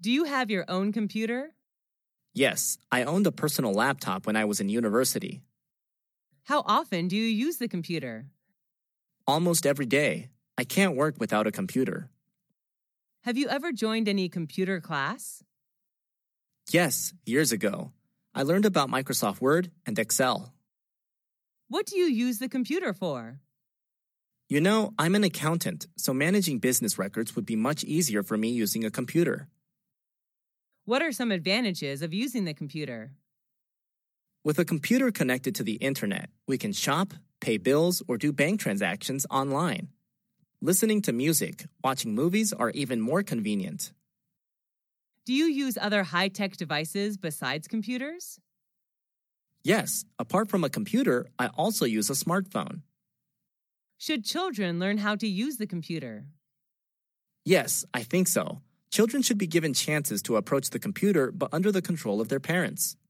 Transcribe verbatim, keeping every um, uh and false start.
Do you have your own computer? Yes, I owned a personal laptop when I was in university. How often do you use the computer? Almost every day. I can't work without a computer. Have you ever joined any computer class? Yes, years ago. I learned about Microsoft Word and Excel. What do you use the computer for? You know, I'm an accountant, so managing business records would be much easier for me using a computer. What are some advantages of using the computer? With a computer connected to the internet, we can shop, pay bills, or do bank transactions online. Listening to music, watching movies are even more convenient. Do you use other high-tech devices besides computers? Yes, apart from a computer, I also use a smartphone. Should children learn how to use the computer? Yes, I think so. Children should be given chances to approach the computer, but under the control of their parents.